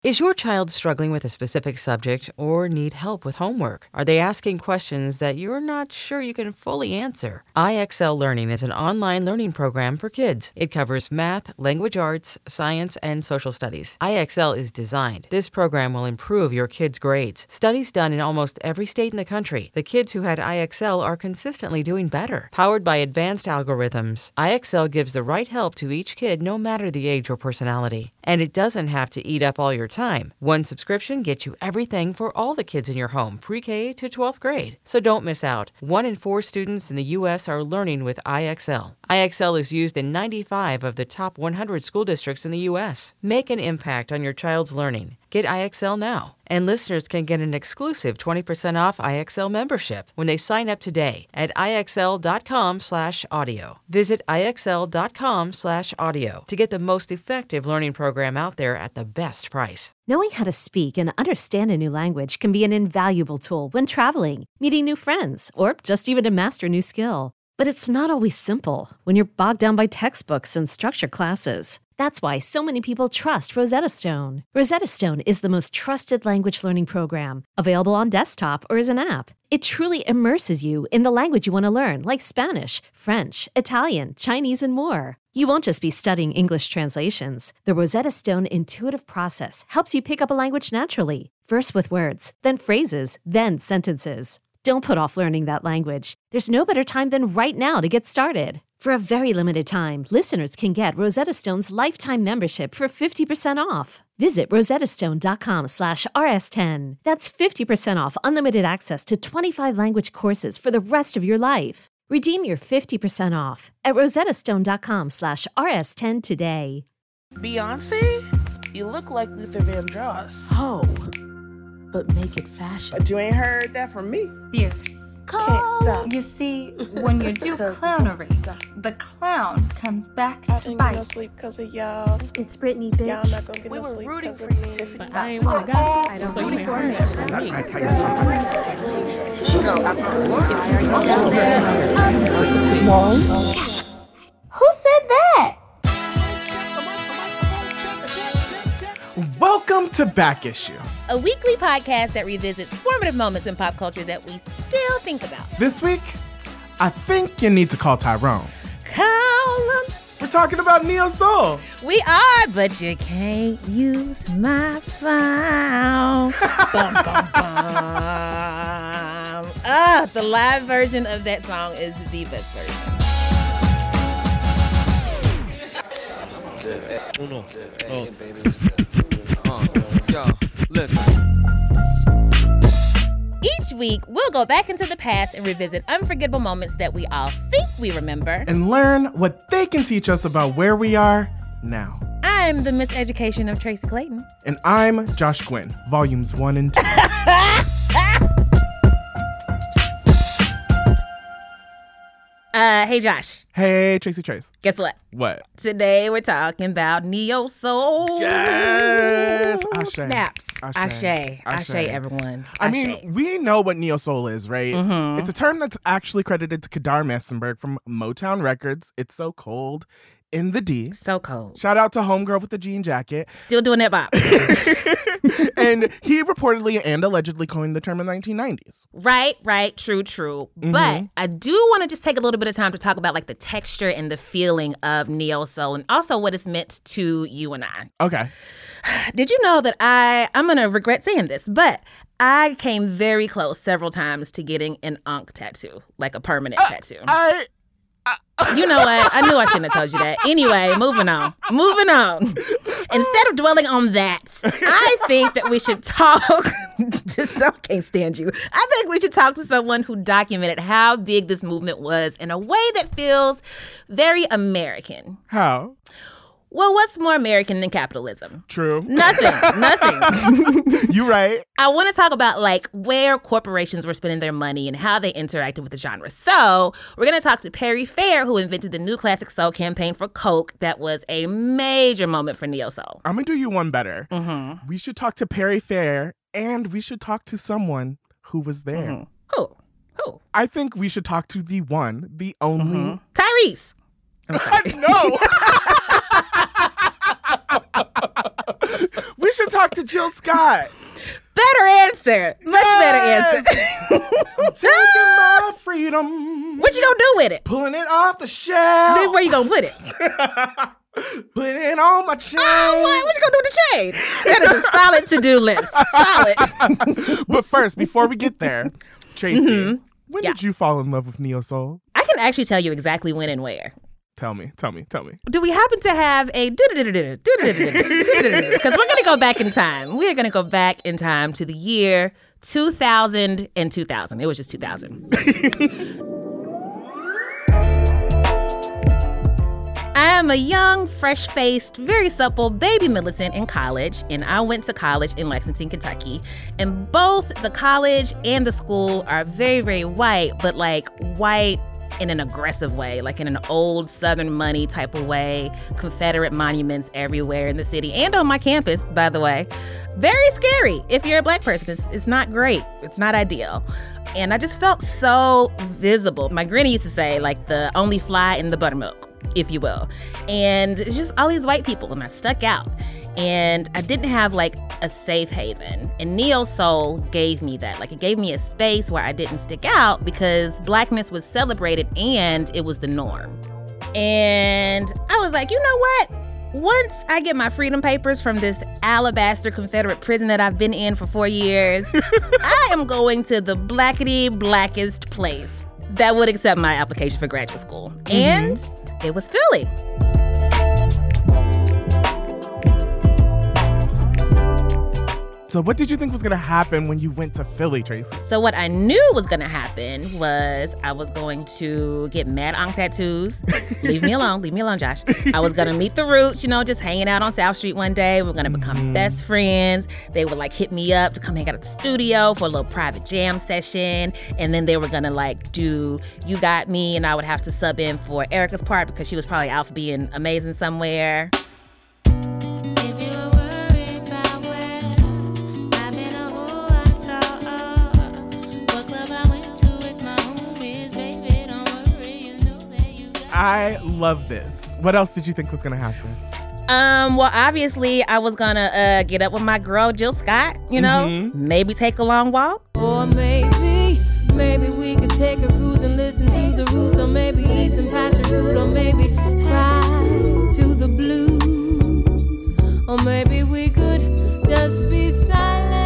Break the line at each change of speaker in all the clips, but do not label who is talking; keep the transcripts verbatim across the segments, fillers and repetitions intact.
Is your child struggling with a specific subject or need help with homework? Are they asking questions that you're not sure you can fully answer? I X L Learning is an online learning program for kids. It covers math, language arts, science, and social studies. I X L is designed. This program will improve your kids' grades. Studies done in almost every state in the country. The kids who had I X L are consistently doing better. Powered by advanced algorithms, I X L gives the right help to each kid no matter the age or personality. And it doesn't have to eat up all your time. One subscription gets you everything for all the kids in your home, pre-K to twelfth grade. So don't miss out. One in four students in the U S are learning with I X L. I X L is used in ninety-five of the top one hundred school districts in the U S. Make an impact on your child's learning. Get I X L now. And listeners can get an exclusive twenty percent off I X L membership when they sign up today at IXL.com slash audio. Visit IXL.com slash audio to get the most effective learning program out there at the best price.
Knowing how to speak and understand a new language can be an invaluable tool when traveling, meeting new friends, or just even to master a new skill. But it's not always simple when you're bogged down by textbooks and structured classes. That's why so many people trust Rosetta Stone. Rosetta Stone is the most trusted language learning program, available on desktop or as an app. It truly immerses you in the language you want to learn, like Spanish, French, Italian, Chinese, and more. You won't just be studying English translations. The Rosetta Stone intuitive process helps you pick up a language naturally, first with words, then phrases, then sentences. Don't put off learning that language. There's no better time than right now to get started. For a very limited time, listeners can get Rosetta Stone's lifetime membership for fifty percent off. Visit rosettastone.com slash rs10. That's fifty percent off unlimited access to twenty-five language courses for the rest of your life. Redeem your fifty percent off at rosettastone.com slash rs10 today.
Beyonce, you look like Luther Vandross.
Oh, but make it fashion.
But you ain't heard that from me.
Fierce.
Can't stop.
You see, when you do clownery, the clown comes back
I
to
ain't
bite.
get no sleep because of y'all.
It's Brittany, bitch.
Y'all not gonna get
We
no
were
sleep
rooting
because
for
of
you.
Tiffany.
I ain't want to gossip.
I don't
so you
really
ain't heard that from me.
Who said that?
Welcome to Back Issue,
a weekly podcast that revisits formative moments in pop culture that we still think about.
This week, I think you need to call Tyrone.
Call them.
We're talking about Neo Soul.
We are, but you can't use my phone. Bum, bum, bum. Ah, the live version of that song is the best version.
Uno. Oh. Uh, yo, listen.
Each week, we'll go back into the past and revisit unforgettable moments that we all think we remember.
And learn what they can teach us about where we are now.
I'm the Miseducation of Tracy Clayton.
And I'm Josh Gwynn, volumes one and two.
uh, hey, Josh.
Hey, Tracy Trace.
Guess what?
What?
Today we're talking about Neo Soul.
Yes! Ashe.
Snaps.
Ashe.
Ashe. Ashe,
Ashe.
everyone.
I
Ashe.
mean, we know what Neo Soul is, right?
Mm-hmm.
It's a term that's actually credited to Kedar Massenberg from Motown Records. It's so cold in the D.
So cold.
Shout out to Homegirl with the jean jacket.
Still doing that bop.
And he reportedly and allegedly coined the term in the nineteen nineties.
Right, right, true, true.
Mm-hmm.
But I do want to just take a little bit of time to talk about like the texture and the feeling of Neo Soul and also what it's meant to you and I.
Okay.
Did you know that I, I'm going to regret saying this, but I came very close several times to getting an Ankh tattoo, like a permanent
uh,
tattoo.
I...
You know what? I knew I shouldn't have told you that. Anyway, moving on. Moving on. Instead of dwelling on that, I think that we should talk to some, can't stand you. I think we should talk to someone who documented how big this movement was in a way that feels very American.
How?
Well, what's more American than capitalism?
True.
Nothing. Nothing.
You right.
I want to talk about like where corporations were spending their money and how they interacted with the genre. So we're going to talk to Perry Fair, who invented the new classic soul campaign for Coke. That was a major moment for Neo Soul.
I'm going to do you one better.
Mm-hmm.
We should talk to Perry Fair, and we should talk to someone who was there.
Mm-hmm. Who? Who?
I think we should talk to the one, the only...
Mm-hmm. Tyrese. I'm sorry.
No. We should talk to Jill Scott.
Better answer. Much
Yes.
better answer.
Taking my freedom.
What you gonna do with it?
Pulling it off the shelf.
Then where you gonna put it?
Putting it on my chain.
Oh, what? What you gonna do with the chain? That is a solid to-do list. Solid.
But first, before we get there, Tracy,
Mm-hmm.
when
Yeah.
did you fall in love with Neo Soul?
I can actually tell you exactly when and where.
Tell me, tell me, tell me.
Do we happen to have a because we're gonna go back in time. We are gonna go back in time to the year two thousand and two thousand. It was just two thousand. I am a young, fresh-faced, very supple baby militant in college, and I went to college in Lexington, Kentucky. And both the college and the school are very, very white, but like white in an aggressive way, like in an old Southern money type of way. Confederate monuments everywhere in the city and on my campus, by the way. Very scary if you're a Black person. It's, it's not great. It's not ideal. And I just felt so visible. My granny used to say, like, the only fly in the buttermilk, if you will. And it's just all these white people, and I stuck out. And I didn't have like a safe haven. And Neo Soul gave me that. Like, it gave me a space where I didn't stick out because Blackness was celebrated and it was the norm. And I was like, you know what? Once I get my freedom papers from this alabaster Confederate prison that I've been in for four years, I am going to the blackety blackest place that would accept my application for graduate school. Mm-hmm. And it was Philly.
So what did you think was going to happen when you went to Philly, Tracy?
So what I knew was going to happen was I was going to get mad onk tattoos. Leave me alone. Leave me alone, Josh. I was going to meet the Roots, you know, just hanging out on South Street one day. We we're going to become mm-hmm. best friends. They would like hit me up to come hang out at the studio for a little private jam session. And then they were going to like do You Got Me, and I would have to sub in for Erica's part because she was probably out for being amazing somewhere.
I love this. What else did you think was going to happen?
Um, well, obviously, I was going to uh, get up with my girl, Jill Scott, you know, mm-hmm. maybe take a long walk.
Or maybe, maybe we could take a cruise and listen to the Roots, or maybe eat some passion fruit, or maybe cry to the blues, or maybe we could just be silent.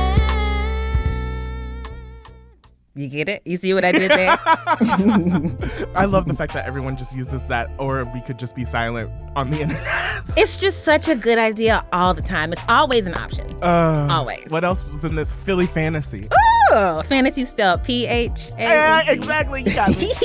You get it? You see what I did there?
I love the fact that everyone just uses that, or we could just be silent on the internet.
It's just such a good idea all the time. It's always an option. Uh, always.
What else was in this Philly fantasy?
Ooh, fantasy spelled P H A.
Yeah, exactly. You got me.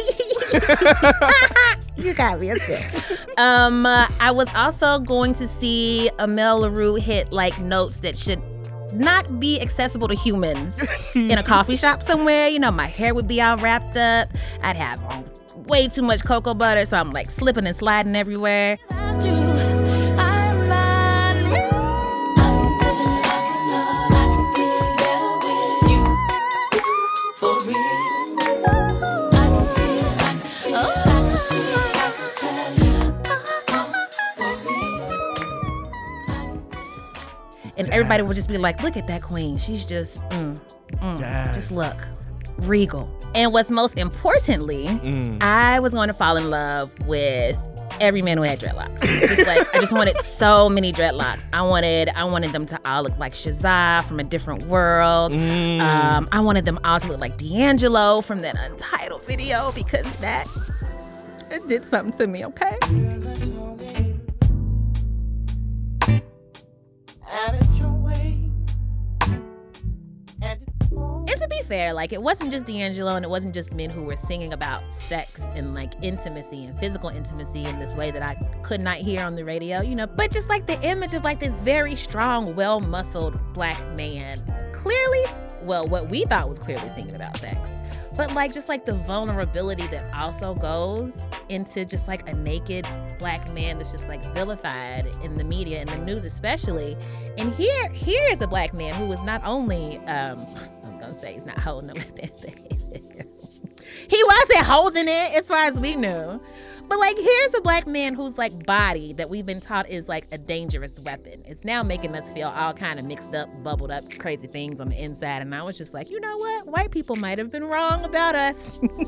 You got me. It's good. Um, uh, I was also going to see Amel Larue hit like notes that should not be accessible to humans in a coffee shop somewhere. You know, my hair would be all wrapped up. I'd have um, way too much cocoa butter, so I'm like slipping and sliding everywhere. And everybody would just be like, look at that queen. She's just, mm, mm, yes. just look, regal. And what's most importantly, mm. I was going to fall in love with every man who had dreadlocks. Just like, I just wanted so many dreadlocks. I wanted, I wanted them to all look like Shazaa from A Different World. Mm. Um, I wanted them all to look like D'Angelo from that Untitled video because that, it did something to me, okay? And to be fair, like, it wasn't just D'Angelo and it wasn't just men who were singing about sex and like intimacy and physical intimacy in this way that I could not hear on the radio, you know, but just like the image of like this very strong, well-muscled Black man, clearly, well, what we thought was clearly singing about sex, but like just like the vulnerability that also goes into just like a naked Black man that's just like vilified in the media and the news especially. And here, here is a Black man who is not only, um, I'm gonna say he's not holding them. He wasn't holding it as far as we knew, But like, here's a black man whose like body that we've been taught is like a dangerous weapon. It's now making us feel all kind of mixed up, bubbled up, crazy things on the inside. And I was just like, you know what? White people might have been wrong about us. So,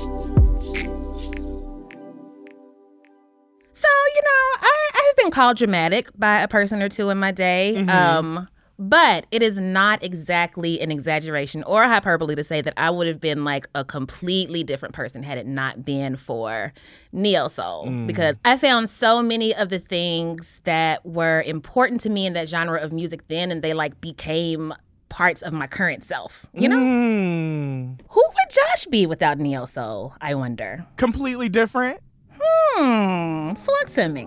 you know, I, I've been called dramatic by a person or two in my day. Mm-hmm. Um, but it is not exactly an exaggeration or a hyperbole to say that I would have been like a completely different person had it not been for neo soul. Mm. Because I found so many of the things that were important to me in that genre of music then, and they like became parts of my current self, you know? Mm. Who would Josh be without neo soul, I wonder?
Completely different?
Hmm, talk to me.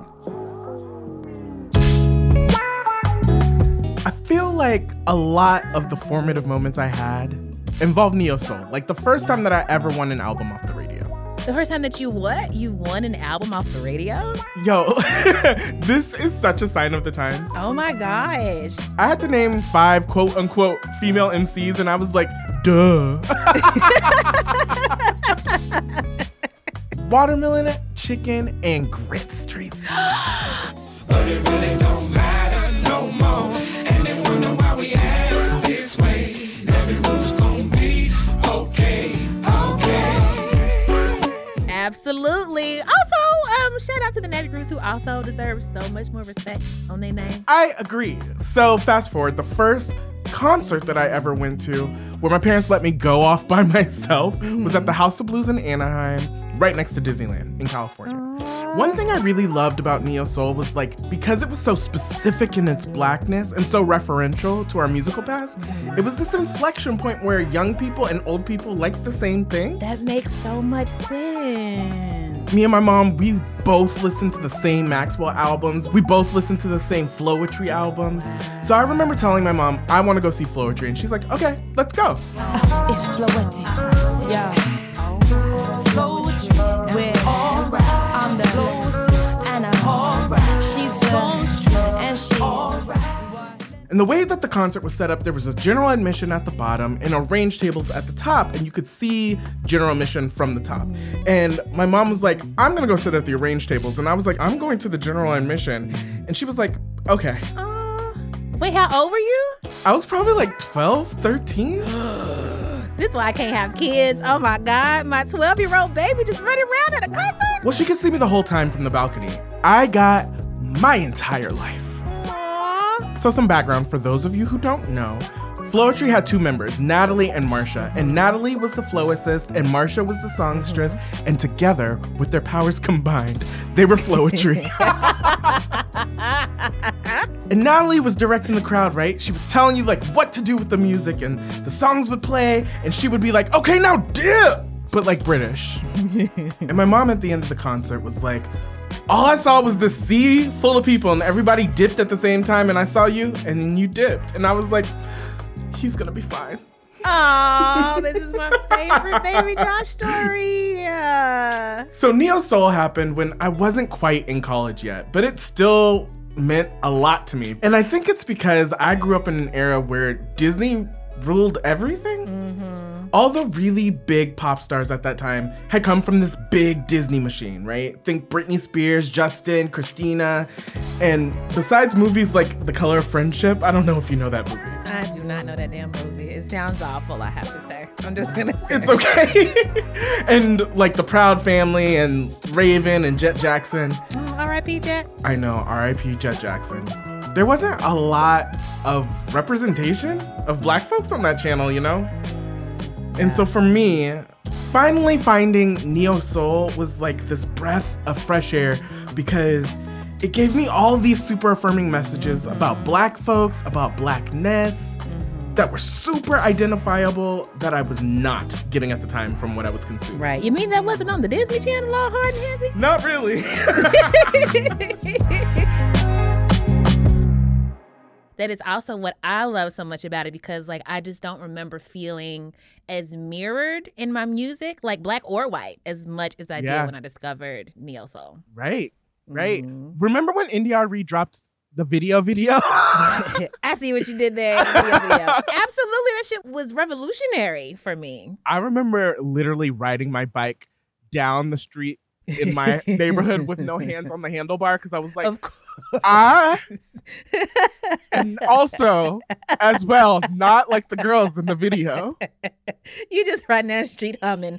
I feel like a lot of the formative moments I had involved neo soul. Like the first time that I ever won an album off the radio.
The first time that you what? You won an album off the radio?
Yo, this is such a sign of the times.
Oh my gosh.
I had to name five quote unquote female M Cs and I was like, duh. Watermelon, chicken, and grits, Tracy.
But it really don't matter no more. And they wonder why we act this way. Everyone's gonna be okay, okay.
Absolutely. Also, um, shout out to the Natty Grooves who also deserve so much more respect on their name.
I agree. So fast forward, the first concert that I ever went to where my parents let me go off by myself mm-hmm. was at the House of Blues in Anaheim, right next to Disneyland in California. Aww. One thing I really loved about neo soul was like, because it was so specific in its blackness and so referential to our musical past, it was this inflection point where young people and old people liked the same thing.
That makes so much sense.
Me and my mom, we both listened to the same Maxwell albums. We both listened to the same Flowetry albums. So I remember telling my mom, I want to go see Flowetry. And she's like, okay, let's go.
Uh, it's Flowetry. Yeah. Flowetry. We're all right. I'm the closest and I'm all right. She's the songstress and she's all right.
And the way that the concert was set up, there was a general admission at the bottom and arranged tables at the top, and you could see general admission from the top. And my mom was like, I'm gonna go sit at the arranged tables. And I was like, I'm going to the general admission. And she was like, okay.
Uh, wait, how old were you?
I was probably like twelve, thirteen.
This is why I can't have kids. Oh my God, my twelve-year-old baby just running around at a concert.
Well, she could see me the whole time from the balcony. I got my entire life. So some background for those of you who don't know. Flowetry had two members, Natalie and Marsha. And Natalie was the flowissist and Marsha was the songstress. And together, with their powers combined, they were Flowetry. And Natalie was directing the crowd, right? She was telling you like what to do with the music and the songs would play and she would be like, okay, now dip, but like British. And my mom at the end of the concert was like, all I saw was the sea full of people and everybody dipped at the same time and I saw you and then you dipped. And I was like, he's gonna be fine.
Oh, this is my favorite Baby Josh story. Yeah.
So neo soul happened when I wasn't quite in college yet, but it still meant a lot to me. And I think it's because I grew up in an era where Disney ruled everything. Mm-hmm. All the really big pop stars at that time had come from this big Disney machine, right? Think Britney Spears, Justin, Christina. And besides movies like The Color of Friendship, I don't know if you know that movie.
I do not know that damn movie. It sounds awful, I have to say. I'm just gonna say.
It's okay. And like The Proud Family and Raven and Jet Jackson.
Oh, R I P Jet.
I know, R I P Jet Jackson. There wasn't a lot of representation of black folks on that channel, you know? And so for me, finally finding neo soul was like this breath of fresh air because it gave me all these super affirming messages about black folks, about blackness that were super identifiable that I was not getting at the time from what I was consuming.
Right. You mean that wasn't on the Disney Channel all hard and heavy?
Not really.
That is also what I love so much about it because like I just don't remember feeling as mirrored in my music, like black or white, as much as I yeah. did when I discovered neo soul.
Right, right. Mm-hmm. Remember when N D R E dropped the video video?
I see what you did there. Video, video. Absolutely, that shit was revolutionary for me.
I remember literally riding my bike down the street in my neighborhood with no hands on the handlebar because I was like, of course. I and also as well, not like the girls in the video.
You just riding down the street humming.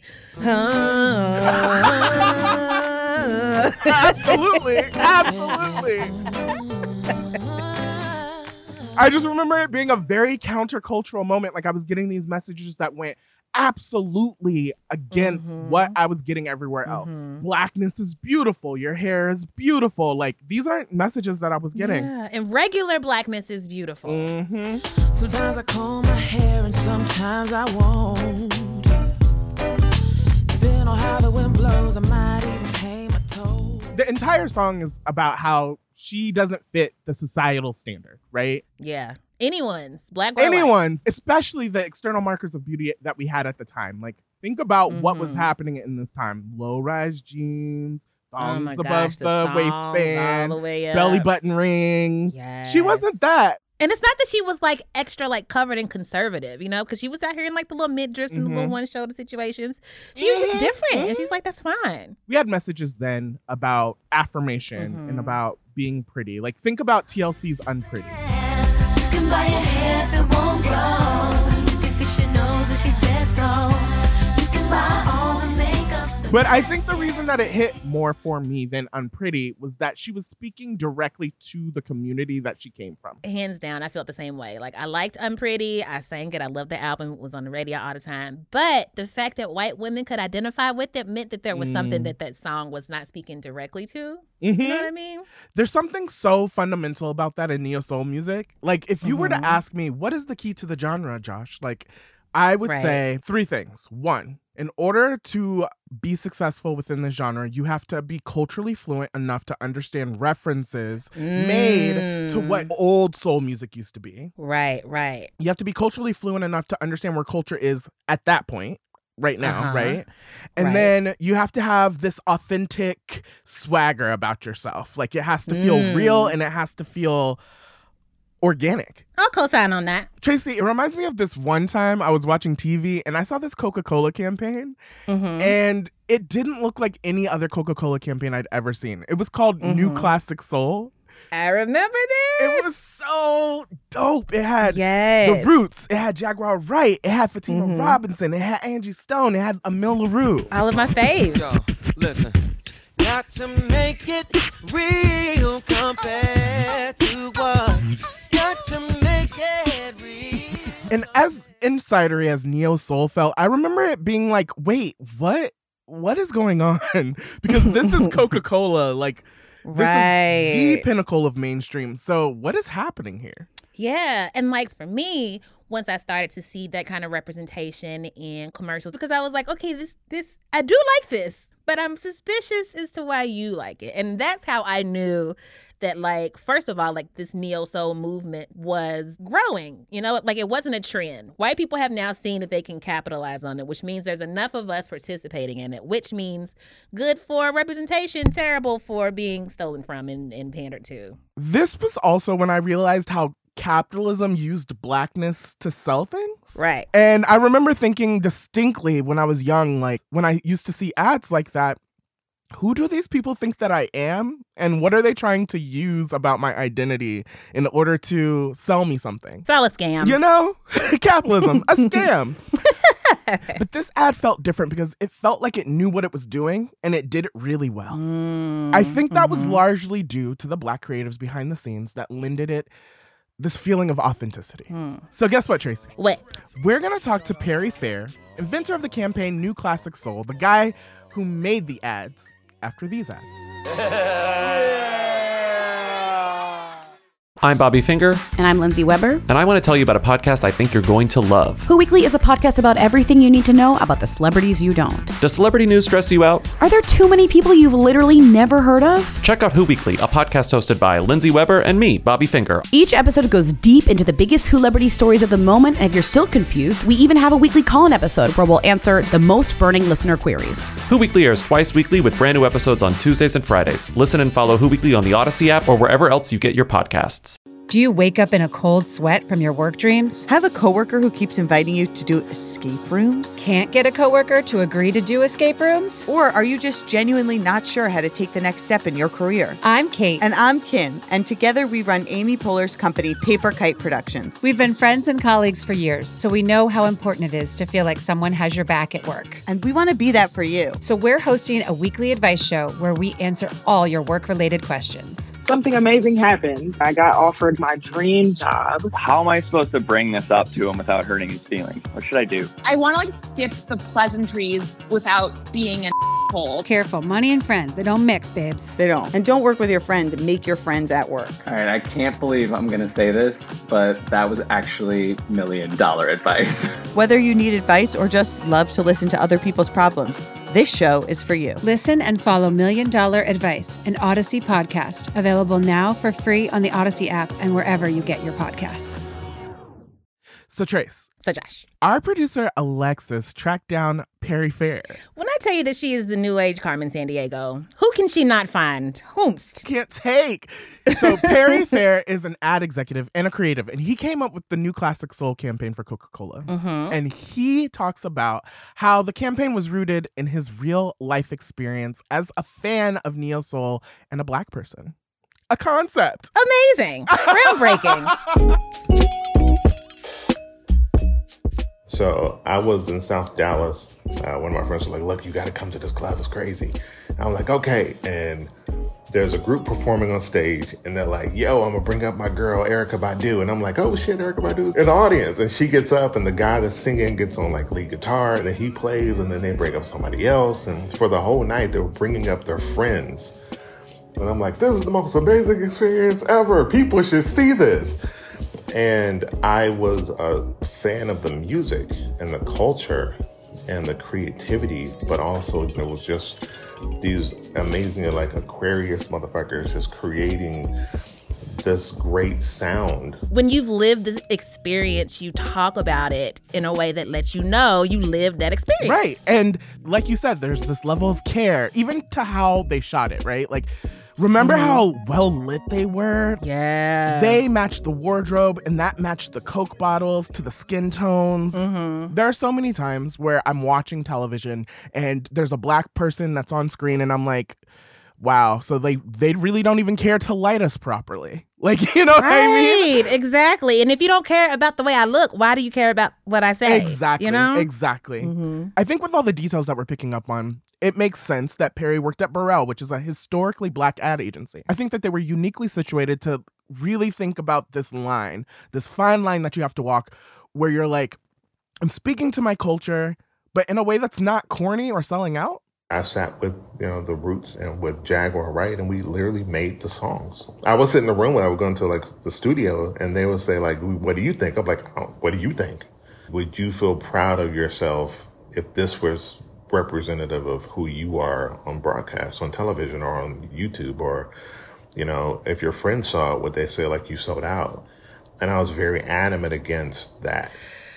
Absolutely, absolutely. I just remember it being a very countercultural moment. Like I was getting these messages that went absolutely against mm-hmm. what I was getting everywhere else. Mm-hmm. Blackness is beautiful. Your hair is beautiful. Like these aren't messages that I was getting.
Yeah, and regular blackness is beautiful.
Mm-hmm. Sometimes I comb my hair and sometimes I won't. Depending on how the wind blows, I might even paint my toes.
The entire song is about how she doesn't fit the societal standard, right?
Yeah. Anyone's, black or
Anyone's,
white.
Especially the external markers of beauty that we had at the time. Like, think about
Mm-hmm.
what was happening in this time. Low-rise jeans, thongs
Oh my
above
gosh,
the,
the thongs
waistband,
all the way
belly
up.
button rings.
Yes.
She wasn't that.
And it's not that she was like extra like covered and conservative, you know, because she was out here in like the little midriffs and
Mhm.
the little one shoulder situations. She was just different. And she's like, that's fine.
We had messages then about affirmation
Mm-hmm.
and about being pretty. Like, think about T L C's Unpretty.
You can buy your hair if it won't grow. You can fix your nose if you say so. You can buy all the makeup.
But I think the reason that it hit more for me than Unpretty was that she was speaking directly to the community that she came from.
Hands down, I felt the same way. Like, I liked Unpretty. I sang it. I loved the album. It was on the radio all the time. But the fact that white women could identify with it meant that there was
Mm.
something that that song was not speaking directly to.
Mm-hmm.
You know what I mean?
There's something so fundamental about that in neo soul music. Like, if you were to
Mhm.
ask me, what is the key to the genre, Josh? Like, I would
Right.
say three things. One, in order to be successful within the genre, you have to be culturally fluent enough to understand references made to what old soul music used to be.
Right, right.
You have to be culturally fluent enough to understand where culture is at that point. Right now,
Uh-huh.
right? And
Right.
then you have to have this authentic swagger about yourself. Like, it has to feel
Mm.
real and it has to feel organic.
I'll co-sign on that.
Tracy, it reminds me of this one time I was watching T V and I saw this Coca-Cola campaign
Mhm.
and it didn't look like any other Coca-Cola campaign I'd ever seen. It was called New
Mhm.
Classic Soul.
I remember this.
It was so dope. It had
Yes.
The Roots. It had Jaguar Wright. It had Fatima
Mhm.
Robinson. It had Angie Stone. It had Emile LaRue.
All of my faves.
Yo, listen. Got to make it real compared to what? Got to make it real.
And as insidery as neo soul felt, I remember it being like, wait, what? What is going on? Because this is Coca-Cola. Like, this
Right.
is the pinnacle of mainstream. So what is happening here?
Yeah. And like for me, once I started to see that kind of representation in commercials, because I was like, okay, this, this, I do like this, but I'm suspicious as to why you like it. And that's how I knew that, like, first of all, like this neo soul movement was growing, you know, like it wasn't a trend. White people have now seen that they can capitalize on it, which means there's enough of us participating in it, which means good for representation, terrible for being stolen from and, and pandered to.
This was also when I realized how capitalism used blackness to sell things.
Right.
And I remember thinking distinctly when I was young, like when I used to see ads like that, who do these people think that I am? And what are they trying to use about my identity in order to sell me something?
Sell a scam.
You know? Capitalism, a scam. But this ad felt different because it felt like it knew what it was doing and it did it really well.
Mm,
I think that was
mhm.
largely due to the Black creatives behind the scenes that lended it this feeling of authenticity.
Hmm.
So guess what, Tracy?
What?
We're going to talk to Perry Fair, inventor of the campaign New Classic Soul, the guy who made the ads after these ads.
I'm Bobby Finger.
And I'm Lindsay Weber.
And I want to tell you about a podcast I think you're going to love.
Who Weekly is a podcast about everything you need to know about the celebrities you don't.
Does celebrity news stress you out?
Are there too many people you've literally never heard of?
Check out Who Weekly, a podcast hosted by Lindsay Weber and me, Bobby Finger.
Each episode goes deep into the biggest celebrity stories of the moment, and if you're still confused, we even have a weekly call-in episode where we'll answer the most burning listener queries.
Who Weekly airs twice weekly with brand new episodes on Tuesdays and Fridays. Listen and follow Who Weekly on the Odyssey app or wherever else you get your podcasts.
Do you wake up in a cold sweat from your work dreams?
Have a coworker who keeps inviting you to do escape rooms?
Can't get a coworker to agree to do escape rooms?
Or are you just genuinely not sure how to take the next step in your career?
I'm Kate.
And I'm Kim. And together we run Amy Poehler's company, Paper Kite Productions.
We've been friends and colleagues for years, so we know how important it is to feel like someone has your back at work.
And we want to be that for you.
So we're hosting a weekly advice show where we answer all your work-related questions.
Something amazing happened. I got offered my dream job.
How am I supposed to bring this up to him without hurting his feelings? What should I do?
I want to like skip the pleasantries without being an asshole.
Careful, money and friends, they don't mix, babes.
They don't. And don't work with your friends and make your friends at work.
All right, I can't believe I'm going to say this, but that was actually million dollar advice.
Whether you need advice or just love to listen to other people's problems, this show is for you.
Listen and follow Million Dollar Advice, an Odyssey podcast, available now for free on the Odyssey app and wherever you get your podcasts.
So, Trace.
So, Josh.
Our producer, Alexis, tracked down Perry Fair.
When I tell you that she is the new age Carmen Sandiego, who can she not find? Whomst?
Can't take. So, Perry Fair is an ad executive and a creative, and he came up with the new Classic Soul campaign for Coca-Cola.
Mm-hmm.
And he talks about how the campaign was rooted in his real life experience as a fan of neo soul and a Black person. A concept.
Amazing. Groundbreaking.
So I was in South Dallas. Uh, one of my friends was like, look, you got to come to this club. It's crazy. And I'm like, okay. And there's a group performing on stage and they're like, yo, I'm going to bring up my girl, Erykah Badu. And I'm like, oh shit, Erykah Badu's in the audience. And she gets up and the guy that's singing gets on like lead guitar and then he plays and then they bring up somebody else. And for the whole night, they were bringing up their friends. And I'm like, this is the most amazing experience ever. People should see this. And I was a fan of the music and the culture and the creativity, but also it was just these amazing, like Aquarius motherfuckers just creating this great sound.
When you've lived this experience, you talk about it in a way that lets you know you lived that experience.
Right. And like you said, there's this level of care, even to how they shot it, right? Like, remember mm-hmm. how well lit they were?
Yeah.
They matched the wardrobe and that matched the Coke bottles to the skin tones.
Mm-hmm.
There are so many times where I'm watching television and there's a Black person that's on screen and I'm like, wow, so they, they really don't even care to light us properly. Like, you know what
right,
I mean?
Exactly. And if you don't care about the way I look, why do you care about what I say?
Exactly.
You know?
Exactly.
Mm-hmm.
I think with all the details that we're picking up on, it makes sense that Perry worked at Burrell, which is a historically Black ad agency. I think that they were uniquely situated to really think about this line, this fine line that you have to walk where you're like, I'm speaking to my culture, but in a way that's not corny or selling out.
I sat with, you know, the Roots and with Jaguar Wright, and we literally made the songs. I would sit in the room when I would go into like the studio, and they would say like, "What do you think?" I'm like, oh, "What do you think?" Would you feel proud of yourself if this was representative of who you are on broadcast, on television, or on YouTube, or, you know, if your friends saw it, would they say like you sold out? And I was very adamant against that.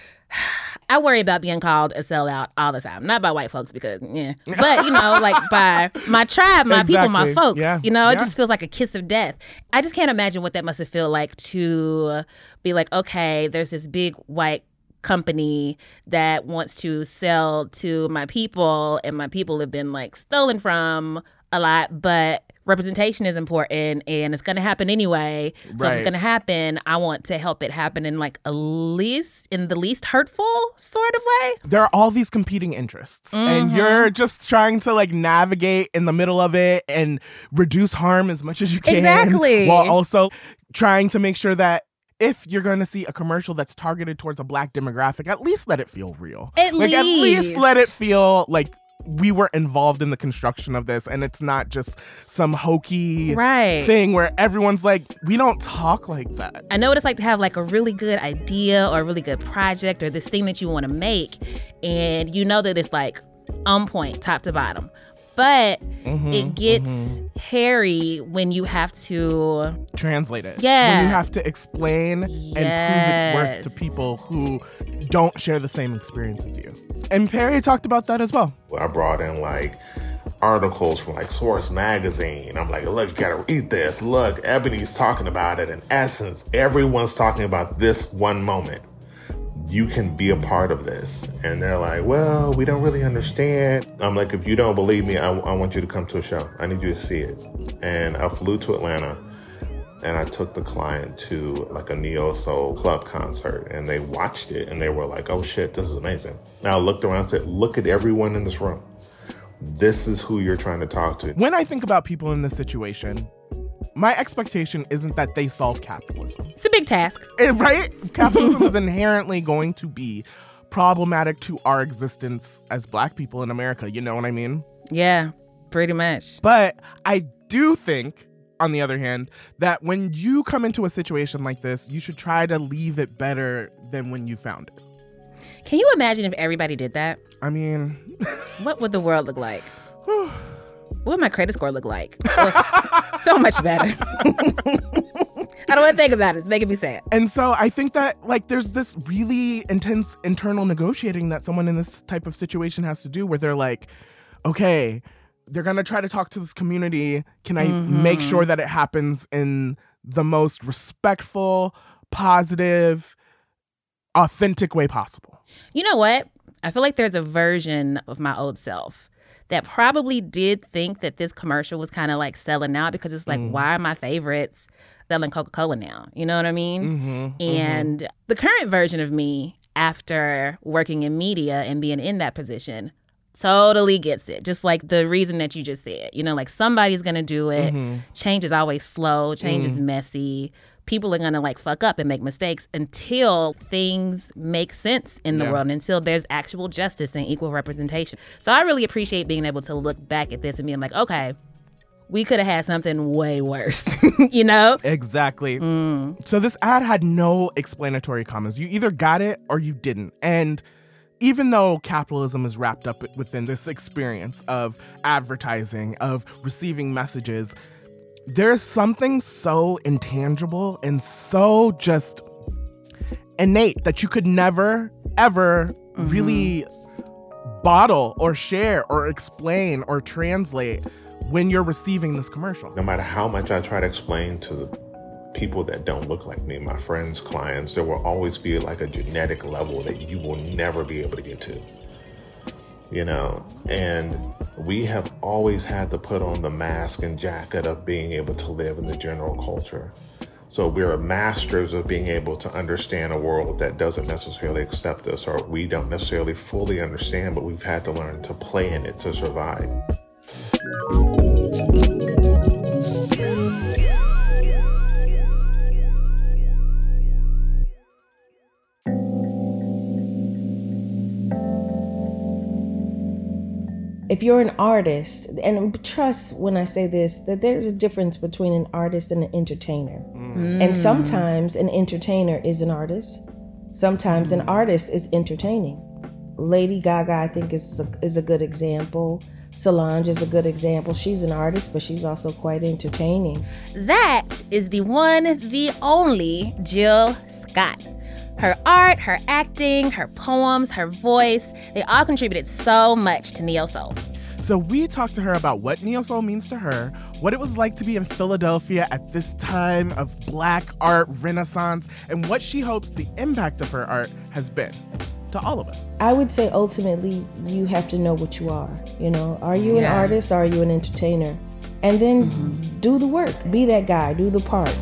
I worry about being called a sellout all the time. Not by white folks because, yeah. But, you know, like by my tribe, my
exactly.
people, my folks.
Yeah.
You know, it
yeah.
just feels like a kiss of death. I just can't imagine what that must have felt like to be like, okay, there's this big white company that wants to sell to my people and my people have been like stolen from a lot, but representation is important and it's going to happen anyway. So
right.
if it's going to happen, I want to help it happen in like a least in the least hurtful sort of way.
There are all these competing interests mm-hmm. and you're just trying to like navigate in the middle of it and reduce harm as much as you can.
Exactly.
While also trying to make sure that if you're going to see a commercial that's targeted towards a Black demographic, at least let it feel real.
At
like,
least.
At least let it feel like we were involved in the construction of this and it's not just some hokey
right.
thing where everyone's like, we don't talk like that.
I know what it's like to have like a really good idea or a really good project or this thing that you want to make and you know that it's like on point, top to bottom. But mm-hmm, it gets mm-hmm. hairy when you have to
translate it.
Yeah.
When you have to explain
yes.
and prove its worth to people who don't share the same experience as you. And Perry talked about that as well.
I brought in like articles from like Source Magazine. I'm like, look, you gotta read this. Look, Ebony's talking about it. In essence, everyone's talking about this one moment. You can be a part of this. And they're like, well, we don't really understand. I'm like, if you don't believe me, I, I want you to come to a show. I need you to see it. And I flew to Atlanta and I took the client to like a Neo Soul Club concert, and they watched it and they were like, oh shit, this is amazing. Now I looked around and said, look at everyone in this room. This is who you're trying to talk to.
When I think about people in this situation, my expectation isn't that they solve capitalism.
It's a big task.
It, right? Capitalism is inherently going to be problematic to our existence as Black people in America. You know what I mean?
Yeah, pretty much.
But I do think, on the other hand, that when you come into a situation like this, you should try to leave it better than when you found it.
Can you imagine if everybody did that?
I mean...
what would the world look like? What would my credit score look like? So much better. I don't want to think about it. It's making me sad.
And so I think that like there's this really intense internal negotiating that someone in this type of situation has to do, where they're like, okay, they're going to try to talk to this community. Can I
Mm-hmm.
make sure that it happens in the most respectful, positive, authentic way possible?
You know what? I feel like there's a version of my old self that probably did think that this commercial was kind of like selling out, because it's like, mm. why are my favorites selling Coca-Cola now? You know what I mean?
Mm-hmm,
and
mm-hmm.
the current version of me, after working in media and being in that position, totally gets it. Just like the reason that you just said, you know, like somebody's going to do it.
Mm-hmm.
Change is always slow. Change mm. is messy. People are going to like fuck up and make mistakes until things make sense in the
Yeah.
world, and until there's actual justice and equal representation. So I really appreciate being able to look back at this and being like, okay, we could have had something way worse, you know?
Exactly.
Mm.
So this ad had no explanatory comments. You either got it or you didn't. And even though capitalism is wrapped up within this experience of advertising, of receiving messages, there's something so intangible and so just innate that you could never, ever mm-hmm. really bottle or share or explain or translate when you're receiving this commercial.
No matter how much I try to explain to the people that don't look like me, my friends, clients, there will always be like a genetic level that you will never be able to get to. You know, and we have always had to put on the mask and jacket of being able to live in the general culture. So we're masters of being able to understand a world that doesn't necessarily accept us, or we don't necessarily fully understand, but we've had to learn to play in it to survive.
If you're an artist, and trust when I say this, that there's a difference between an artist and an entertainer. Mm. And sometimes an entertainer is an artist. Sometimes an artist is entertaining. Lady Gaga, I think, is a, is a good example. Solange is a good example. She's an artist, but she's also quite entertaining.
That is the one, the only Jill Scott. Her art, her acting, her poems, her voice, they all contributed so much to Neo Soul.
So we talked to her about what Neo Soul means to her, what it was like to be in Philadelphia at this time of Black art renaissance, and what she hopes the impact of her art has been to all of us.
I would say ultimately you have to know what you are. You know, are you an
Yeah.
artist or are you an entertainer? And then mm-hmm. do the work, be that guy, do the part.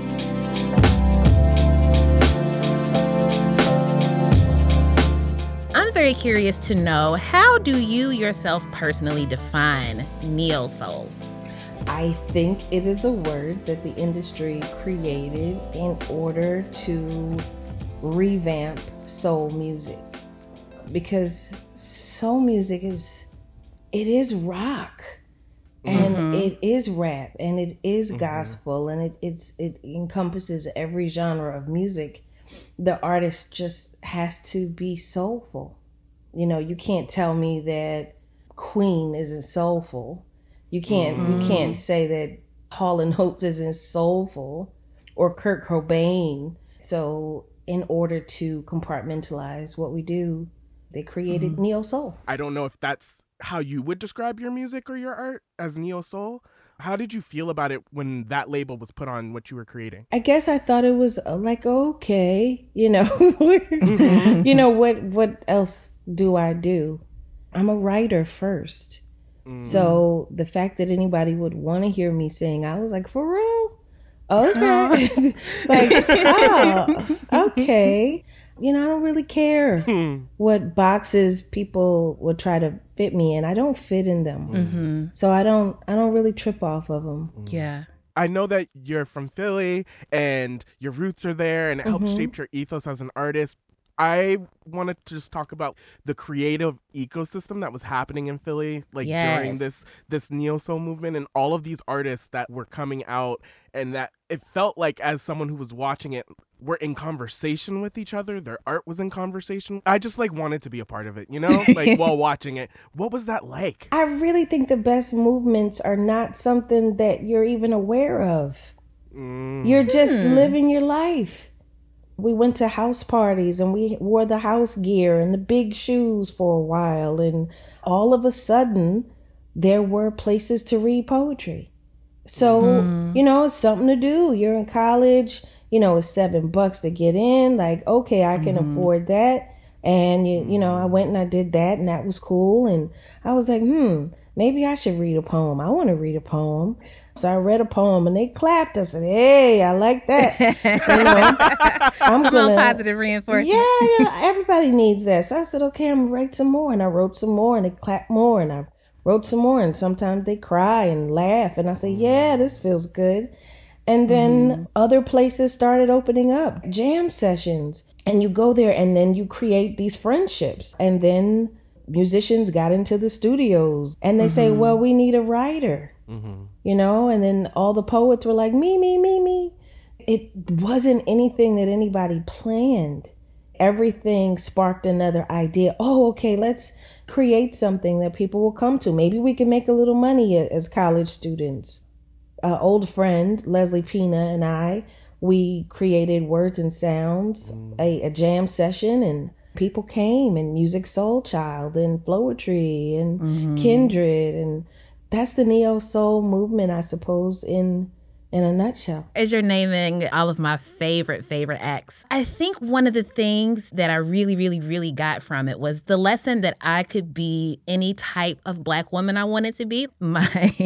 I'm very curious to know, how do you yourself personally define Neo Soul?
I think it is a word that the industry created in order to revamp soul music. Because soul music is, it is rock. And
Mm-hmm.
it is rap, and it is
Mhm.
gospel, and it it's it encompasses every genre of music. The artist just has to be soulful. You know, you can't tell me that Queen isn't soulful. You can't
Mhm.
you can't say that Hall and Oates isn't soulful, or Kurt Cobain. So in order to compartmentalize what we do, They created
Mm-hmm.
neo soul.
I don't know if that's how you would describe your music or your art as neo soul. How did you feel about it when that label was put on what you were creating?
I guess I thought it was uh, like, okay, you know, mm-hmm. you know, what, what else do I do? I'm a writer first. Mm. So the fact that anybody would want to hear me sing, I was like, for real? Okay. Like, oh, okay. You know, I don't really care hmm. what boxes people would try to fit me in. I don't fit in them. Mm-hmm. So I don't I don't really trip off of them.
Yeah.
I know that you're from Philly and your roots are there and it helped
Mm-hmm.
shape your ethos as an artist. I wanted to just talk about the creative ecosystem that was happening in Philly, like
yes.
during this this neo soul movement, and all of these artists that were coming out, and that it felt like, as someone who was watching it, we're in conversation with each other. Their art was in conversation. I just like wanted to be a part of it, you know, like while watching it. What was that like?
I really think the best movements are not something that you're even aware of. Mm. You're just hmm. living your life. We went to house parties and we wore the house gear and the big shoes for a while. And all of a sudden, there were places to read poetry. So, mm-hmm. you know, it's something to do. You're in college, you know, it's seven bucks to get in. Like, okay, I can mm-hmm. afford that. And, you, you know, I went and I did that and that was cool. And I was like, hmm, maybe I should read a poem. I want to read a poem. So I read a poem and they clapped. I said, hey, I like that. You know, I'm
Come
gonna,
on, positive reinforcement.
Yeah, yeah, everybody needs that. So I said, okay, I'm going to write some more. And I wrote some more and they clapped more. And I wrote some more. And sometimes they cry and laugh. And I say, yeah, this feels good. And then mm. other places started opening up, jam sessions. And you go there and then you create these friendships. And then musicians got into the studios and they mm-hmm. say, well, we need a writer. Mm-hmm. You know, and then all the poets were like, me, me, me, me. It wasn't anything that anybody planned. Everything sparked another idea. Oh, okay, let's create something that people will come to. Maybe we can make a little money as college students. An old friend, Leslie Pina, and I, we created Words and Sounds, mm. a, a jam session, and people came, and Music Soul Child, and Floetry, and mm-hmm. Kindred, and that's the neo soul movement, I suppose, in in a nutshell.
As you're naming all of my favorite, favorite acts, I think one of the things that I really, really, really got from it was the lesson that I could be any type of Black woman I wanted to be. My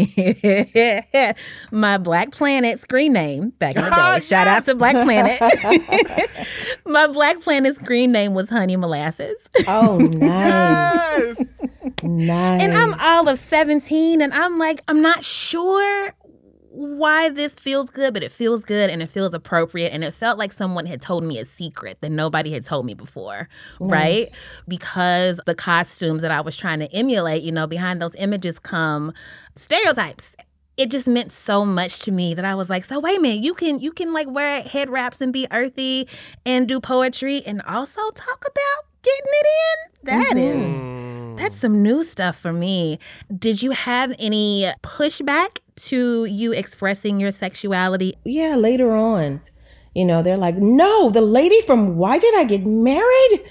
my Black Planet screen name back in the day. Oh, Shout yes. out to Black Planet. My Black Planet screen name was Honey Molasses.
Oh, nice. Nice.
And I'm all of seventeen, and I'm like, I'm not sure why this feels good, but it feels good and it feels appropriate. And it felt like someone had told me a secret that nobody had told me before, nice. Right? Because the costumes that I was trying to emulate, you know, behind those images come stereotypes. It just meant so much to me that I was like, so wait a minute, you can you can like wear head wraps and be earthy and do poetry and also talk about getting it in? That mm-hmm. is, that's some new stuff for me. Did you have any pushback to you expressing your sexuality?
Yeah, later on. You know, they're like, no, the lady from Why Did I Get Married?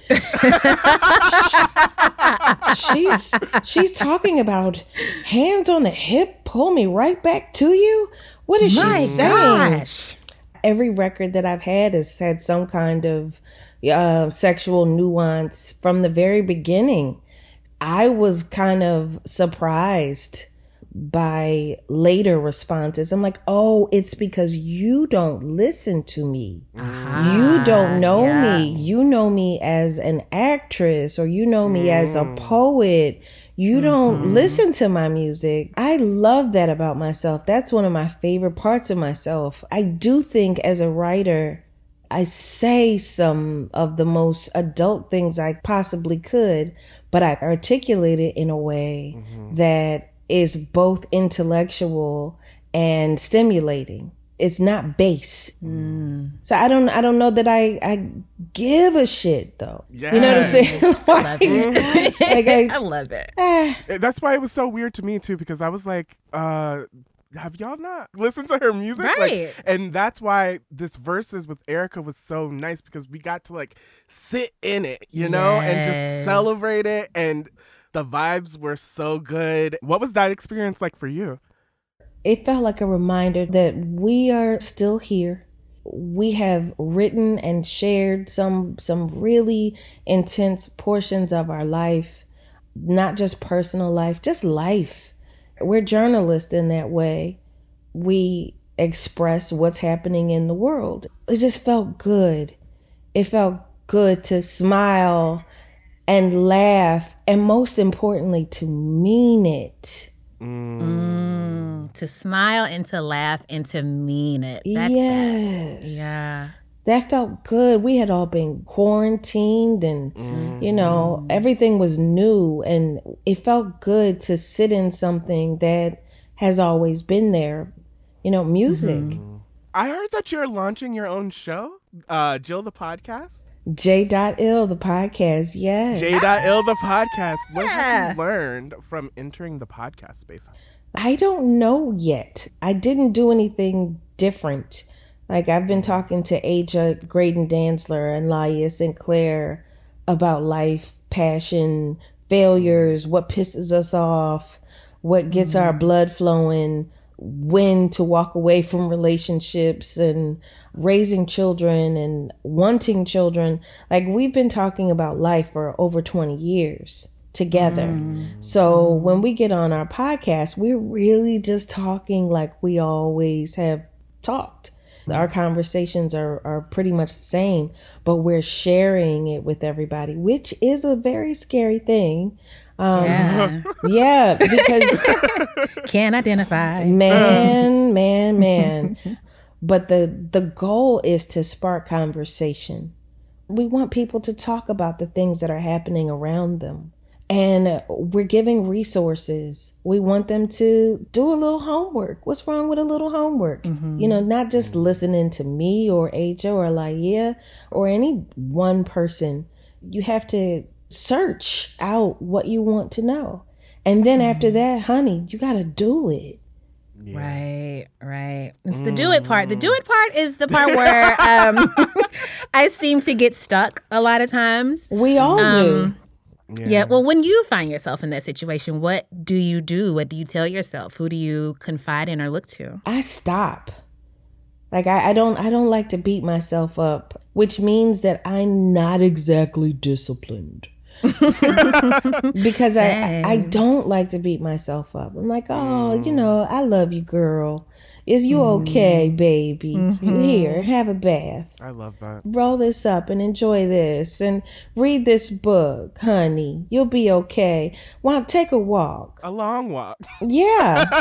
she's she's talking about hands on the hip, pull me right back to you. What is
My
she saying?
Gosh.
Every record that I've had has had some kind of uh, sexual nuance from the very beginning. I was kind of surprised by later responses. I'm like, oh, it's because you don't listen to me. Uh-huh. You don't know yeah. me. You know me as an actress, or you know me mm. as a poet. You mm-hmm. don't listen to my music. I love that about myself. That's one of my favorite parts of myself. I do think as a writer, I say some of the most adult things I possibly could, but I articulate it in a way mm-hmm. that is both intellectual and stimulating. It's not base. Mm. So I don't I don't know that I, I give a shit though.
Yes.
You know what I'm saying? like,
I love it.
like I,
I love it.
Eh.
That's why it was so weird to me too, because I was like, uh, have y'all not listened to her music?
Right.
Like, and that's why this Verses with Erica was so nice, because we got to like sit in it, you know,
Yes.
and just celebrate it. And the vibes were so good. What was that experience like for you?
It felt like a reminder that we are still here. We have written and shared some some really intense portions of our life, not just personal life, just life. We're journalists in that way. We express what's happening in the world. It just felt good. It felt good to smile and laugh, and most importantly, to mean it.
Mm, to smile and to laugh and to mean it. That's
yes.
That. Yeah.
That felt good. We had all been quarantined and, mm. you know, everything was new. And it felt good to sit in something that has always been there, you know, music. Mm-hmm.
I heard that you're launching your own show, uh, Jill the Podcast.
J.Ill the Podcast, yes.
J.Ill the Podcast. What have you learned from entering the podcast space?
I don't know yet. I didn't do anything different. Like, I've been talking to Aja Graydon Dantzler and Laia Sinclair about life, passion, failures, what pisses us off, what gets mm-hmm. our blood flowing, when to walk away from relationships, and raising children and wanting children. Like, we've been talking about life for over twenty years together. Mm. So when we get on our podcast, we're really just talking like we always have talked. Our conversations are, are pretty much the same, but we're sharing it with everybody, which is a very scary thing. Um, yeah. yeah, because
can't identify.
Man, man, man. But the the goal is to spark conversation. We want people to talk about the things that are happening around them. And we're giving resources. We want them to do a little homework. What's wrong with a little homework? Mm-hmm. You know, not just listening to me or Aja or Laia or any one person. You have to search out what you want to know. And then mm-hmm. after that, honey, you got to do it.
Yeah. Right, right. It's the do it part. The do it part is the part where um, I seem to get stuck a lot of times.
We all um, do.
Yeah. yeah. Well, when you find yourself in that situation, what do you do? What do you tell yourself? Who do you confide in or look to?
I stop. Like, I, I don't I don't like to beat myself up, which means that I'm not exactly disciplined. Because I, I don't like to beat myself up. I'm like, oh, you know, I love you, girl. Is you okay, baby? Mm-hmm. Here, have a bath.
I love that.
Roll this up and enjoy this and read this book, honey. You'll be okay. Well, take a walk.
A long walk.
Yeah.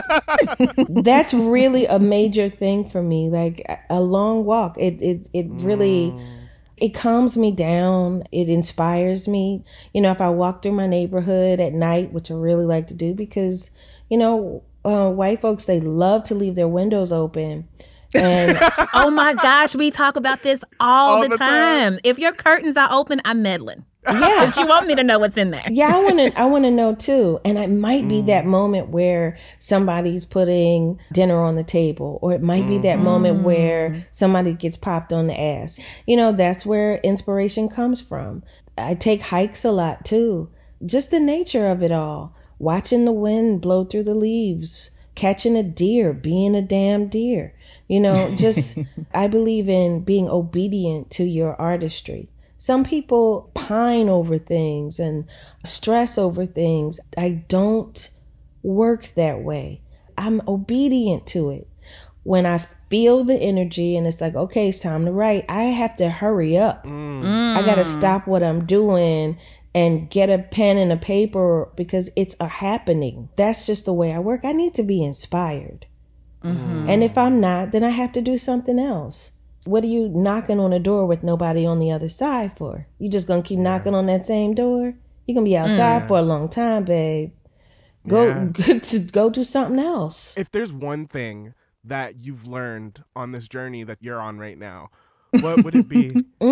That's really a major thing for me. Like, a long walk. It it it really mm. It calms me down. It inspires me. You know, if I walk through my neighborhood at night, which I really like to do because, you know, uh, white folks, they love to leave their windows open. And
oh my gosh, we talk about this all, all the, the time. time. If your curtains are open, I'm meddling. Yeah, because you want me to know what's in there.
Yeah, I want to. I want to know too. And it might be mm. that moment where somebody's putting dinner on the table, or it might mm. be that moment where somebody gets popped on the ass. You know, that's where inspiration comes from. I take hikes a lot too. Just the nature of it all. Watching the wind blow through the leaves, catching a deer, being a damn deer. You know, just I believe in being obedient to your artistry. Some people pine over things and stress over things. I don't work that way. I'm obedient to it. When I feel the energy and it's like, okay, it's time to write, I have to hurry up. Mm. I got to stop what I'm doing and get a pen and a paper because it's a happening. That's just the way I work. I need to be inspired. Mm-hmm. And if I'm not, then I have to do something else. What are you knocking on a door with nobody on the other side for? You just gonna keep yeah. knocking on that same door? You're gonna be outside mm. for a long time, babe. Go, yeah. go to go do something else.
If there's one thing that you've learned on this journey that you're on right now, what would it be?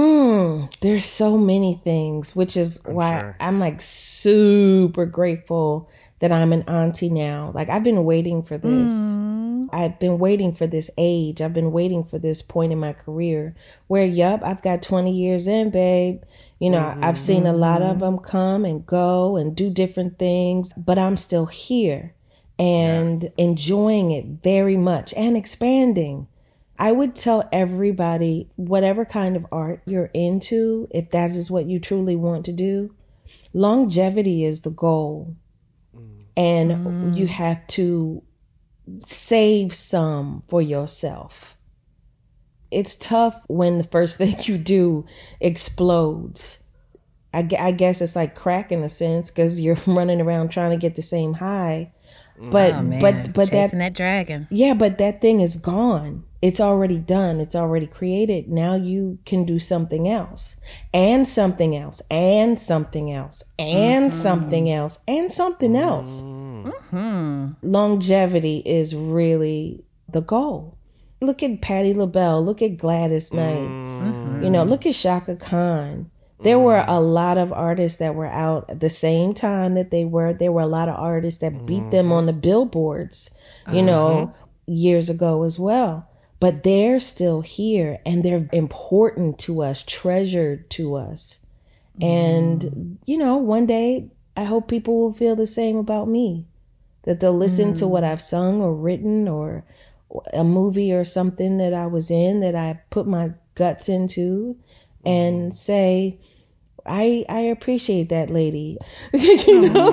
mm, there's so many things, which is I'm why sure. I'm like super grateful that I'm an auntie now. Like, I've been waiting for this. Mm. I've been waiting for this age. I've been waiting for this point in my career where, yup, I've got twenty years in, babe. You know, mm-hmm. I've seen a lot of them come and go and do different things, but I'm still here and yes. enjoying it very much and expanding. I would tell everybody, whatever kind of art you're into, if that is what you truly want to do, longevity is the goal. And mm. you have to save some for yourself. It's tough when the first thing you do explodes. I, I guess it's like crack in a sense because you're running around trying to get the same high. But
oh, man.
but but
Chasing
that,
that dragon.
Yeah, but that thing is gone. It's already done. It's already created. Now you can do something else and something else and something else and mm-hmm. something else and something else.
Mm-hmm.
Longevity is really the goal. Look at Patti LaBelle. Look at Gladys Knight. Mm-hmm. You know, look at Shaka Khan. There were a lot of artists that were out at the same time that they were. There were a lot of artists that beat mm-hmm. them on the billboards, you uh-huh. know, years ago as well. But they're still here and they're important to us, treasured to us. Mm. And, you know, one day I hope people will feel the same about me, that they'll listen mm. to what I've sung or written or a movie or something that I was in that I put my guts into and say, I I appreciate that lady. You know?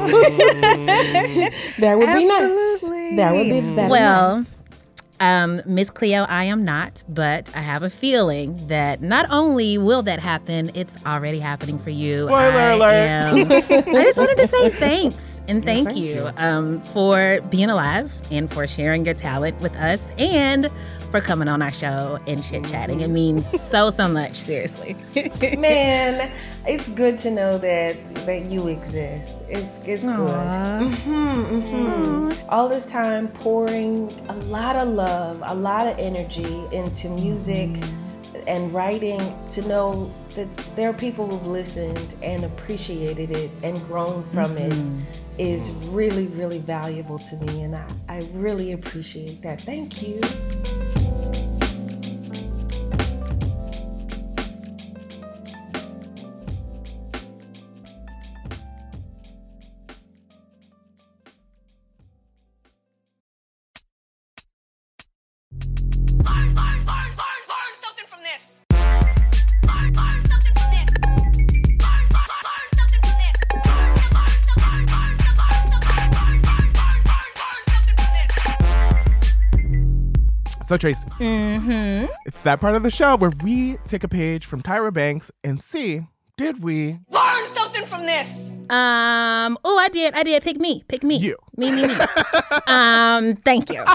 That would
Absolutely.
be nice. That would be that
well,
nice.
Um, Miss Cleo, I am not, but I have a feeling that not only will that happen, it's already happening for you.
Spoiler
I
alert.
Am, I just wanted to say thanks and thank,
thank
you,
you.
Um, for being alive and for sharing your talent with us and for coming on our show and chit-chatting. It means so, so much, seriously.
Man, it's good to know that that you exist. It's it's
Aww.
good. Mm-hmm, mm-hmm. All this time pouring a lot of love, a lot of energy into music and writing, to know that there are people who've listened and appreciated it and grown from mm-hmm. it is really, really valuable to me. And I, I really appreciate that. Thank you.
So, Tracy,
mm-hmm.
it's that part of the show where we take a page from Tyra Banks and see, did we
learn something from this?
Um. Oh, I did. I did. Pick me. Pick me.
You.
Me, me, me. um. Thank you.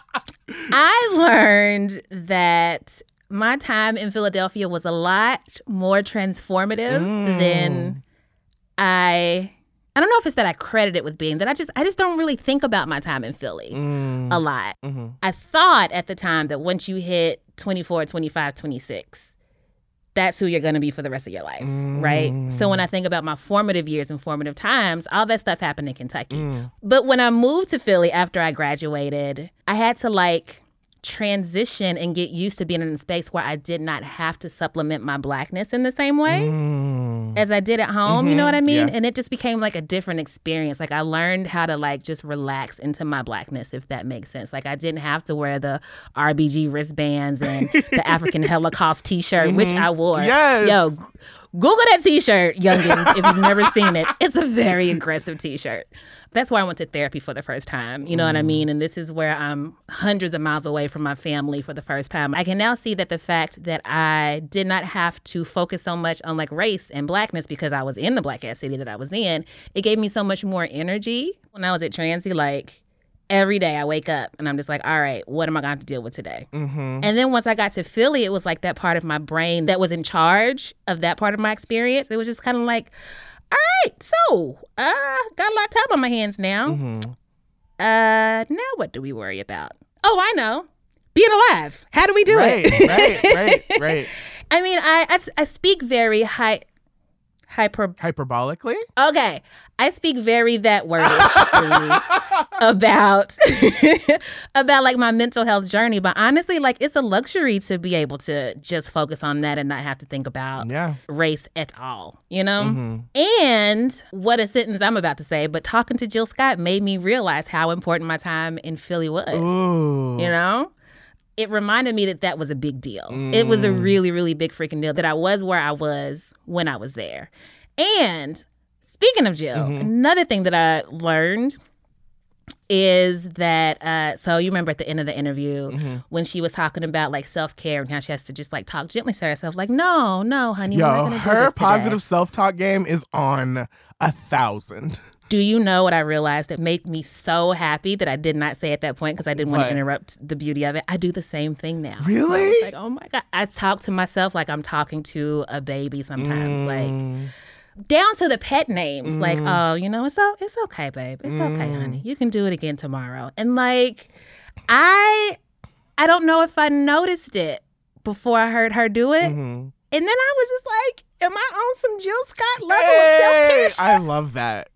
I learned that my time in Philadelphia was a lot more transformative mm. than I... I don't know if it's that I credit it with being, that I just I just don't really think about my time in Philly
mm.
a lot.
Mm-hmm.
I thought at the time that once you hit twenty-four, twenty-five, twenty-six, that's who you're going to be for the rest of your life, mm. right? So when I think about my formative years and formative times, all that stuff happened in Kentucky.
Mm.
But when I moved to Philly after I graduated, I had to like transition and get used to being in a space where I did not have to supplement my Blackness in the same way
mm.
as I did at home.
Mm-hmm.
You know what I mean?
Yeah.
And it just became like a different experience. Like I learned how to like just relax into my Blackness, if that makes sense. Like I didn't have to wear the R B G wristbands and the African Holocaust t-shirt, mm-hmm. which I wore.
Yes.
Yo, Google that t-shirt, youngins, if you've never seen it. It's a very aggressive t-shirt. That's why I went to therapy for the first time. You know mm. what I mean? And this is where I'm hundreds of miles away from my family for the first time. I can now see that the fact that I did not have to focus so much on like race and Blackness because I was in the Black ass city that I was in, it gave me so much more energy. When I was at Transy, like every day I wake up and I'm just like, all right, what am I going to have to deal with today?
Mm-hmm.
And then once I got to Philly, it was like that part of my brain that was in charge of that part of my experience. It was just kind of like, all right, so uh, got a lot of time on my hands now.
Mm-hmm.
Uh, now what do we worry about? Oh, I know. Being alive. How do we do
right,
it?
right, right, right.
I mean, I, I I speak very high Hyper
hyperbolically?
Okay. I speak very that wordishly about about like my mental health journey, but honestly, like it's a luxury to be able to just focus on that and not have to think about
yeah.
race at all, you know?
Mm-hmm.
And what a sentence I'm about to say, but talking to Jill Scott made me realize how important my time in Philly was.
Ooh.
You know? It reminded me that that was a big deal. Mm. It was a really, really big freaking deal that I was where I was when I was there. And speaking of Jill, mm-hmm. another thing that I learned is that, uh, so you remember at the end of the interview
mm-hmm.
when she was talking about like self-care and how she has to just like talk gently to herself, like, no, no, honey,
Yo,
we're not gonna do
her
this today.
positive self-talk game is on a thousand.
Do you know what I realized that made me so happy that I did not say at that point because I didn't want
What?
to interrupt the beauty of it? I do the same thing now.
Really?
I was like, oh my God. I talk to myself like I'm talking to a baby sometimes.
Mm.
Like, down to the pet names.
Mm.
Like, oh, you know, it's, o- it's okay, babe. It's
Mm.
okay, honey. You can do it again tomorrow. And like, I, I don't know if I noticed it before I heard her do it.
Mm-hmm.
And then I was just like, am I on some Jill Scott level
Hey,
of self-care shit?
I love that.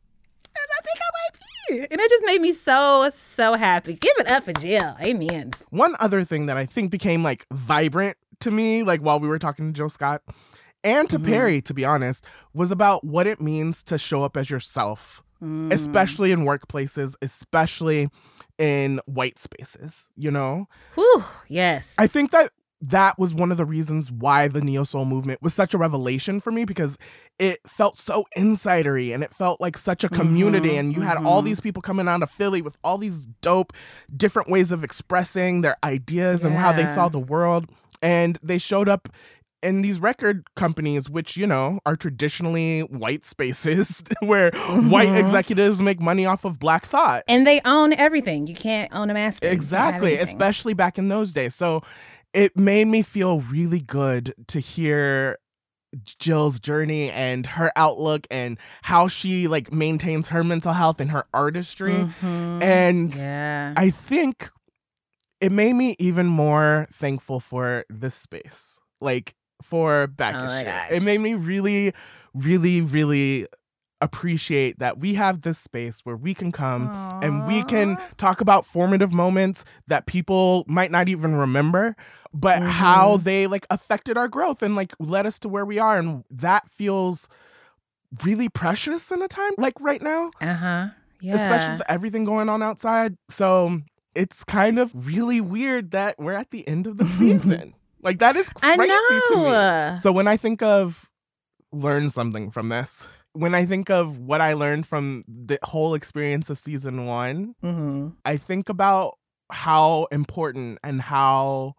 I think I might be. And it just made me so, so happy. Give it up for Jill. Amen.
One other thing that I think became like vibrant to me, like while we were talking to Jill Scott and to
Mhm.
Perry, to be honest, was about what it means to show up as yourself,
Mm.
especially in workplaces, especially in white spaces, you know?
Whew, yes.
I think that that was one of the reasons why the Neo Soul movement was such a revelation for me, because it felt so insidery and it felt like such a community.
Mhm,
and you had all
mhm.
these people coming out of Philly with all these dope, different ways of expressing their ideas and how they
Yeah.
saw the world. And they showed up in these record companies, which, you know, are traditionally white spaces where white
Mhm.
executives make money off of Black thought.
And they own everything. You can't own a master. You can't have
Exactly,
anything.
especially back in those days. So it made me feel really good to hear Jill's journey and her outlook and how she like maintains her mental health and her artistry.
Mhm.
And
Yeah.
I think it made me even more thankful for this space, like for Back
Oh
is
my
Shit.
gosh.
It made me really, really, really appreciate that we have this space where we can come and we can talk about formative moments that people might not even remember, but
Mhm.
how they like affected our growth and like led us to where we are. And that feels really precious in a time like right now.
Uh-huh. Yeah.
Especially with everything going on outside. So it's kind of really weird that we're at the end of the season. Like that is
I
crazy to
know.
me. So when I think of learn something from this, when I think of what I learned from the whole experience of season one,
Mm-hmm.
I think about how important and how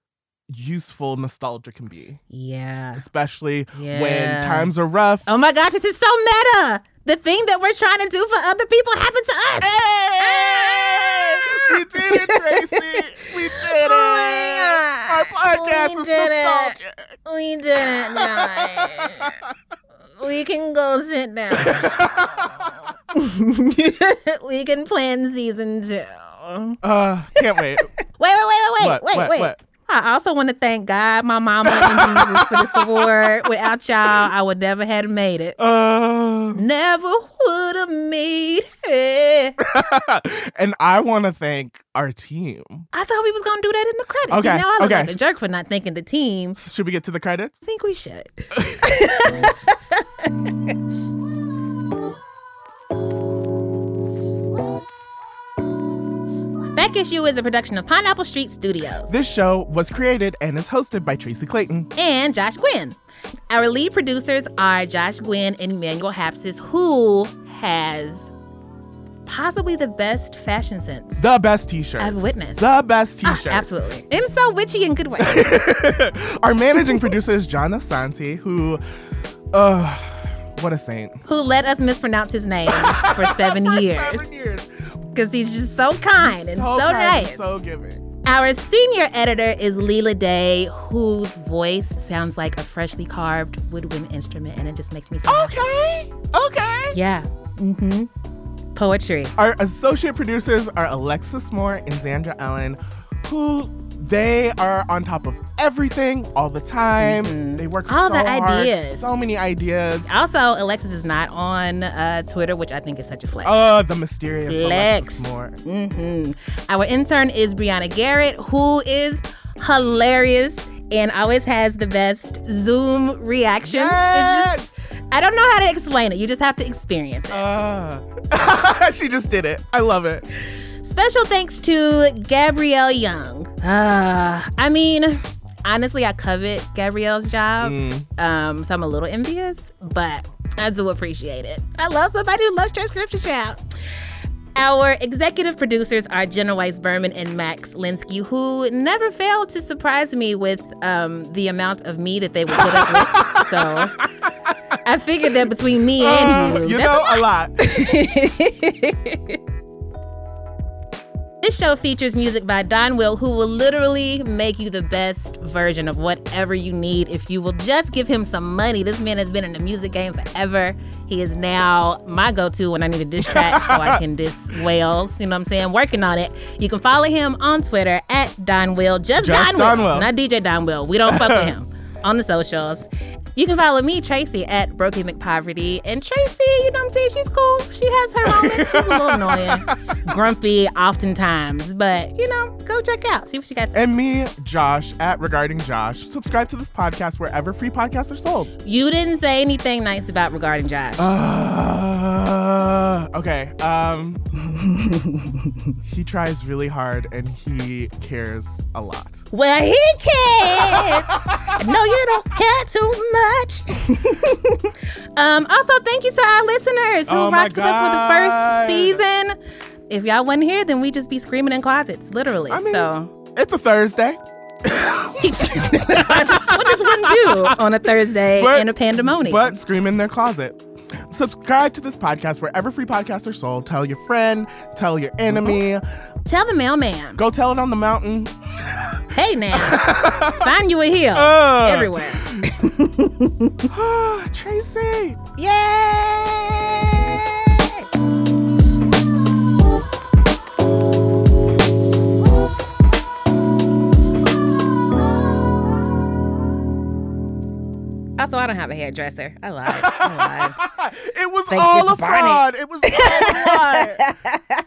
useful nostalgia can be.
Yeah.
Especially
Yeah.
when times are rough.
Oh my gosh, this is so meta. The thing that we're trying to do for other people happened to us.
Hey! We did it, Tracy. We did
Oh
it.
my God.
Our podcast
We
is
did it.
nostalgic.
We did it, Joy. We can go sit down. We can plan season two.
Uh, can't wait.
Wait, wait, wait, wait,
What?
wait,
What?
wait.
What?
I also want to thank God, my mama, and Jesus for this award. Without y'all, I would never have made it.
Uh,
Never would have made it.
and I want to thank our team.
I thought we was gonna do that in the credits.
Okay,
See, now I look
okay.
like a jerk for not thanking the team.
Should we get to the credits?
I think we should. Back Issue is a production of Pineapple Street Studios
This show was created and is hosted by Tracy Clayton.
and Josh Gwynn. Our lead producers are Josh Gwynn and Emmanuel Hapsis, who has possibly the best fashion sense
The best t-shirts.
I've witnessed.
The best
Ah,
t-shirts.
absolutely. And so witchy in good way.
Our managing producer is John Asante, who, uh, what a saint.
Who let us mispronounce his name for seven years.
Seven years.
Because he's just so kind and so,
kind and
nice.
so giving.
Our senior editor is Leela Day, whose voice sounds like a freshly carved woodwind instrument, and it just makes me so happy.
Okay. Okay.
Yeah. Mm-hmm. Poetry.
Our associate producers are Alexis Moore and Zandra Ellen, who They are on top of everything all the time. Mm-hmm. They work
all
so
the
hard.
ideas.
So many ideas.
Also, Alexis is not on uh, Twitter, which I think is such a flex.
Oh, the mysterious
flex.
Alexis Moore.
Mm-hmm. Our intern is Brianna Garrett, who is hilarious and always has the best Zoom reactions.
Yes!
It's just, I don't know how to explain it. You just have to experience it.
Uh, she just did it. I love it.
Special thanks to Gabrielle Young. Uh, I mean, honestly, I covet Gabrielle's job, mm. um, so I'm a little envious, but I do appreciate it. I love somebody who loves transcription shout. Our executive producers are Jenna Weiss Berman and Max Linsky, who never fail to surprise me with um, the amount of me that they would put up with. So I figured that between me and
uh,
you,
you
that's
know,
a lot.
A lot.
This show features music by Don Will, who will literally make you the best version of whatever you need if you will just give him some money. This man has been in the music game forever. He is now my go-to when I need a diss track so I can diss whales. You know what I'm saying? Working on it. You can follow him on Twitter at Don Will. Just,
just
Don,
Don
Will,
Will.
Not D J Don Will. We don't fuck with him on the socials. You can follow me, Tracy, at Brokey McPoverty. And Tracy, you know what I'm saying? She's cool. She has her moments. She's a little annoying. Grumpy oftentimes. But, you know, go check out. See what you guys say.
And me, Josh, at Regarding Josh. Subscribe to this podcast wherever free podcasts are sold.
You didn't say anything nice about Regarding Josh.
Uh, okay. Um, he tries really hard and he cares a lot.
Well, he cares. No, you don't care too much. um, also, thank you to our listeners who
oh
rocked with us for the first
God.
season. If y'all wasn't here, then we just be screaming in closets, literally.
I mean,
so
it's a Thursday.
Keep screaming in the closet. What does one do on a Thursday
but,
in a pandemonium?
But scream in their closet. Subscribe to this podcast wherever free podcasts are sold. Tell your friend. Tell your enemy.
Mm-hmm. Tell the mailman.
Go tell it on the mountain.
Hey now. Find you a hill.
Uh.
Everywhere.
Tracy.
Yay! Also, I don't have a hairdresser. I lied. I lied.
It was
Thank
all
you,
a fraud. It was all a lie.